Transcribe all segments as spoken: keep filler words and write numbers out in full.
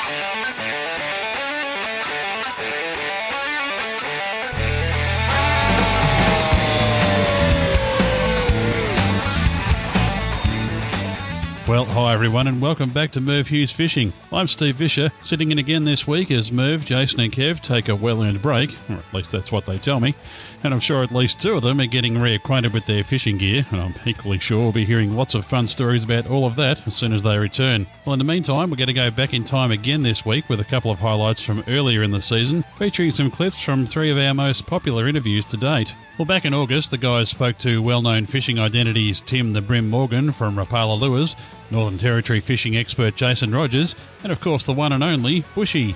Well, hi everyone and welcome back to Merv Hughes Fishing. I'm Steve Vischer, sitting in again this week as Merv, Jason and Kev take a well-earned break, or at least that's what they tell me, and I'm sure at least two of them are getting reacquainted with their fishing gear, and I'm equally sure we'll be hearing lots of fun stories about all of that as soon as they return. Well, in the meantime, we're going to go back in time again this week with a couple of highlights from earlier in the season, featuring some clips from three of our most popular interviews to date. Well, back in August, the guys spoke to well-known fishing identities Tim the Brim Morgan from Rapala Lures, Northern Territory fishing expert Jason Rogers, and of course the one and only Bushy.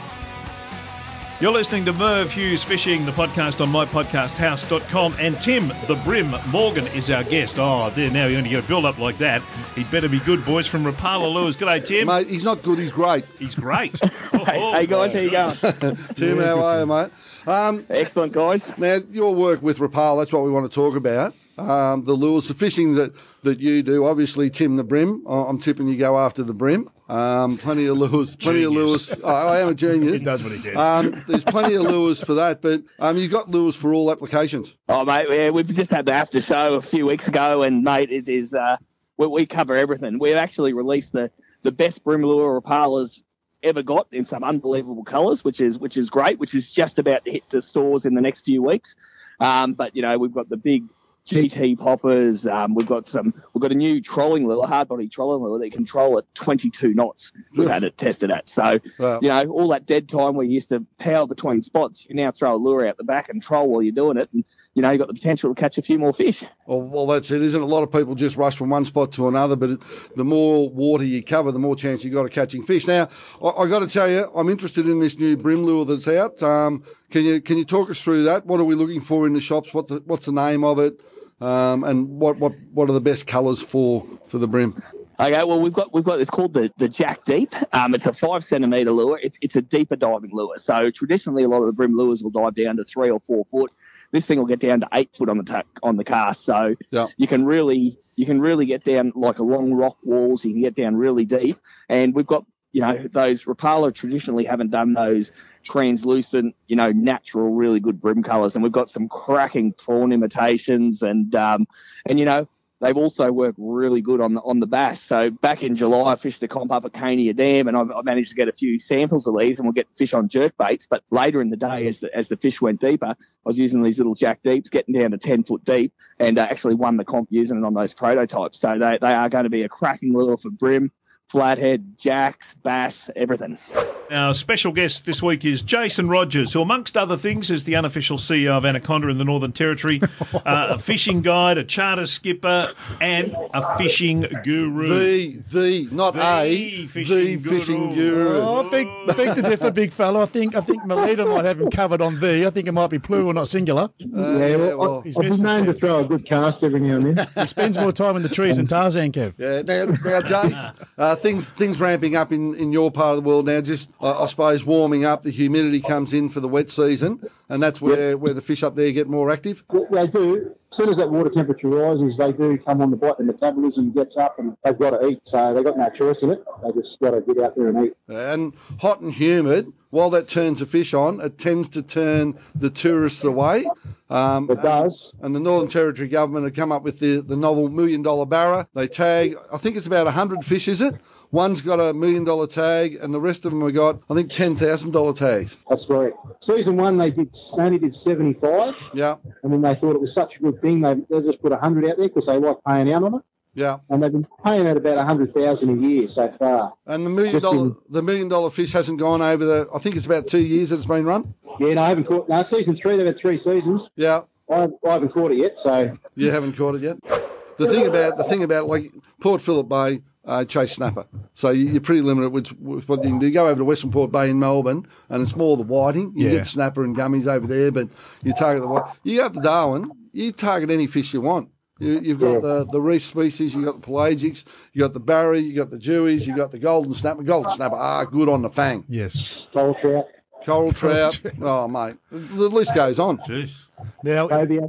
You're listening to Merv Hughes Fishing, the podcast on my podcast house dot com, and Tim the Brim Morgan is our guest. Oh, there, now you're going to get a build-up like that. He'd better be good, boys, from Rapala Lures. G'day, Tim. Mate, he's not good, he's great. He's great. Oh, hey, hey, guys, how you going? Tim, yeah, how are you, mate? Um, Excellent, guys. Now, your work with Rapala, that's what we want to talk about. Um, the lures, the fishing that, that you do, obviously, Tim the Brim. I'm tipping you go after the Brim. Um, plenty of lures, plenty Genius. of lures. Oh, I am a genius. He does what he can. Um, there's plenty of lures for that, but um, you've got lures for all applications. Oh, mate, yeah, we've just had the after show a few weeks ago, and, mate, it is uh, we, we cover everything. We've actually released the, the best Brim lure Rapalas ever got in some unbelievable colours, which is which is great, which is just about to hit the stores in the next few weeks. Um, but, you know, we've got the big G T poppers. Um, we've got some. We've got a new trolling lure, hard body trolling lure that you control at twenty-two knots. We've had it tested at. So Wow. you know, all that dead time where you used to power between spots, you now throw a lure out the back and troll while you're doing it, and you know you've got the potential to catch a few more fish. Well, well, that's it, isn't it? A lot of people just rush from one spot to another, but it, the more water you cover, the more chance you got of catching fish. Now, I, I got to tell you, I'm interested in this new Brim lure that's out. Um, can you can you talk us through that? What are we looking for in the shops? What the, what's the name of it? Um, and what, what, what are the best colours for, for the Brim? Okay, well we've got we've got it's called the, the Jack Deep. Um, it's a five centimetre lure. It's it's a deeper diving lure. So traditionally, a lot of the Brim lures will dive down to three or four foot. This thing will get down to eight foot on the ta- on the cast. So Yeah. you can really you can really get down like along rock walls. You can get down really deep. And we've got you know those Rapala traditionally haven't done those translucent, you know, natural, really good Brim colours, and we've got some cracking prawn imitations, and um, and you know they've also worked really good on the on the bass. So back in July, I fished a comp up at Cania Dam, and I've, I managed to get a few samples of these, and we'll get fish on jerk baits. But later in the day, as the as the fish went deeper, I was using these little Jack Deeps, getting down to ten foot deep, and uh, actually won the comp using it on those prototypes. So they they are going to be a cracking lure for Brim, flathead, jacks, bass, everything. Our special guest this week is Jason Rogers, who, amongst other things, is the unofficial C E O of Anaconda in the Northern Territory, uh, a fishing guide, a charter skipper, and a fishing guru. The, the, not The a, fishing the guru. fishing guru. Oh, big, big to differ, big fella. I think I think Melita might have him covered on the. I think it might be plural, not singular. Uh, Yeah, well, well, I- he's I've been missing known to Steve. throw a good cast every now and then. He spends more time in the trees than Tarzan, Kev. Yeah, now, now Jace, uh, things things ramping up in, in your part of the world now. Just I, I suppose warming up, the humidity comes in for the wet season, and that's where, where the fish up there get more active. What they do, as soon as that water temperature rises, they do come on the bite. The metabolism gets up, and they've got to eat. So they've got no choice in it. They just got to get out there and eat. And hot and humid, while that turns the fish on, it tends to turn the tourists away. Um, It does. And the Northern Territory government have come up with the, the novel Million Dollar Barra. They tag, I think it's about one hundred fish, is it? One's got a million dollar tag, and the rest of them have got, I think, ten thousand dollars tags. That's right. Season one, they did they only did seventy-five, Yeah, and then they thought it was such a good thing, they, they just put one hundred out there because they like paying out on it. yeah. And they've been paying out about one hundred thousand a year so far. And the million Just dollar in- the million dollar fish hasn't gone over the, I think it's about two years that it's been run. Yeah, no, I haven't caught. No, season three, they've had three seasons. Yeah, I, I haven't caught it yet, so you haven't caught it yet. The thing about the thing about like Port Phillip Bay, uh, chase snapper. So you, you're pretty limited with, with what you can do. Go over to Western Port Bay in Melbourne, and it's more the whiting. You Yeah. get snapper and gummies over there, but you target the white. You go up to Darwin, you target any fish you want. You, you've got Yeah. the, the reef species, you've got the pelagics, you got the barry, you got the dewies, you got the golden snapper. Golden snapper are good on the fang. Yes. coral trout, Coral trout. Oh, mate. The list goes on. Jeez. Now, cobia.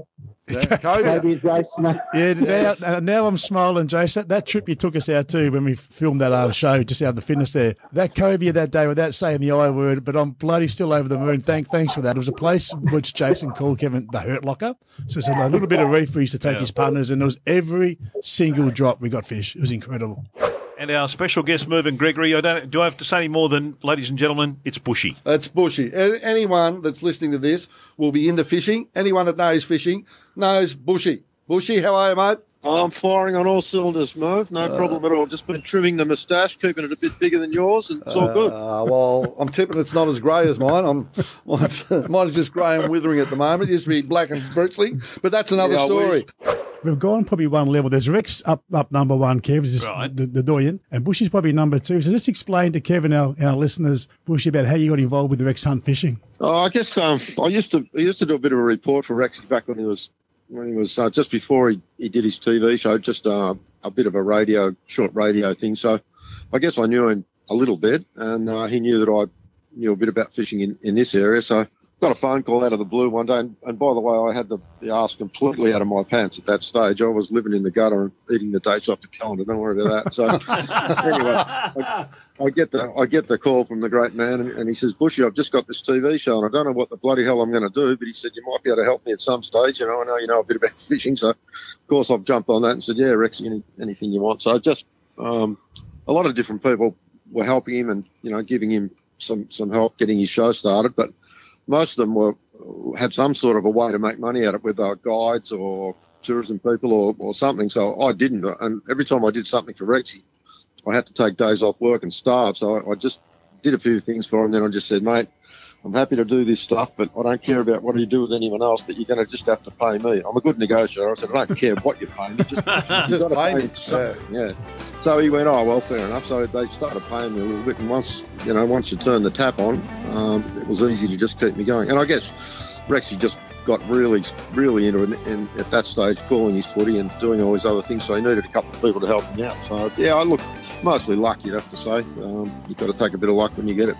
Yeah, cobia. Maybe Jason. Yeah, now, uh, now I'm smiling, Jason. That, that trip you took us out to when we filmed that uh, show just out of the fitness there, that cobia that day without saying the I word, but I'm bloody still over the moon. Thank, thanks for that. It was a place which Jason called, Kevin, the Hurt Locker. So it's a little bit of reef for us to take Yeah. his punters, and it was every single drop we got fish. It was incredible. And our special guest, Mervyn Gregory. I don't. Do I have to say any more than, ladies and gentlemen, it's bushy. It's bushy. A- Anyone that's listening to this will be into fishing. Anyone that knows fishing knows bushy. Bushy, how are you, mate? I'm firing on all cylinders, Merv. No problem at all. Just been trimming the moustache, keeping it a bit bigger than yours, and it's all good. Uh, well, I'm tipping it's not as grey as mine. I'm mine's, mine's just grey and withering at the moment. It used to be black and bristling, but that's another Yeah, story. We've gone probably one level. There's Rex up up number one, Kev, is Right. the, the doyen, and Bushy's probably number two. So just explain to Kevin, our, our listeners, Bushy, about how you got involved with the Rex Hunt fishing. Oh, I guess um, I used to I used to do a bit of a report for Rexy back when he was when he was uh, just before he, he did his T V show, just uh, a bit of a radio, short radio thing. So I guess I knew him a little bit, and uh, he knew that I knew a bit about fishing in, in this area. So got a phone call out of the blue one day, and, and by the way, I had the, the arse completely out of my pants at that stage. I was living in the gutter and eating the dates off the calendar. Don't worry about that. So anyway, I, I get the I get the call from the great man, and, and he says, "Bushy, I've just got this T V show, and I don't know what the bloody hell I'm going to do, but he said you might be able to help me at some stage. You know, I know you know a bit about fishing, so of course I've jumped on that and said, yeah, Rex, any, anything you want. So just um, a lot of different people were helping him and you know giving him some some help getting his show started, but most of them were had some sort of a way to make money out of it, whether guides or tourism people or, or something. So I didn't. And every time I did something for Rexy, I had to take days off work and starve. So I, I just did a few things for him. Then I just said, mate, I'm happy to do this stuff, but I don't care about what you do with anyone else, but you're going to just have to pay me. I'm a good negotiator. I said, I don't care what you pay me. Just, Just pay me. something. Yeah. So he went, oh, well, fair enough. So they started paying me a little bit. And once, you know, once you turn the tap on, um, it was easy to just keep me going. And I guess Rexy just got really, really into it and at that stage calling his footy and doing all these other things. So he needed a couple of people to help him out. So, yeah, I look mostly luck, you'd have to say. Um, you've got to take a bit of luck when you get it.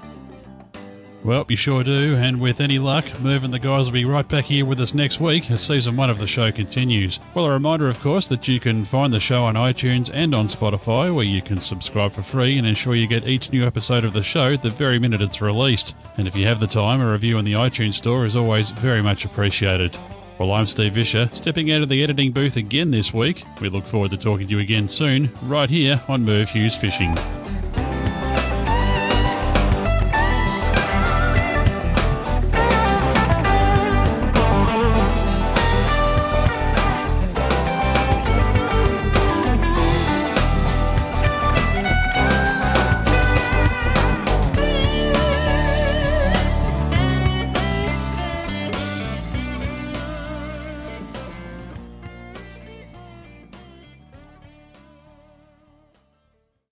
Well, you sure do, and with any luck, Merv and the guys will be right back here with us next week as season one of the show continues. Well, a reminder, of course, that you can find the show on iTunes and on Spotify, where you can subscribe for free and ensure you get each new episode of the show the very minute it's released. And if you have the time, a review on the iTunes store is always very much appreciated. Well, I'm Steve Vischer, stepping out of the editing booth again this week. We look forward to talking to you again soon, right here on Merv Hughes Fishing.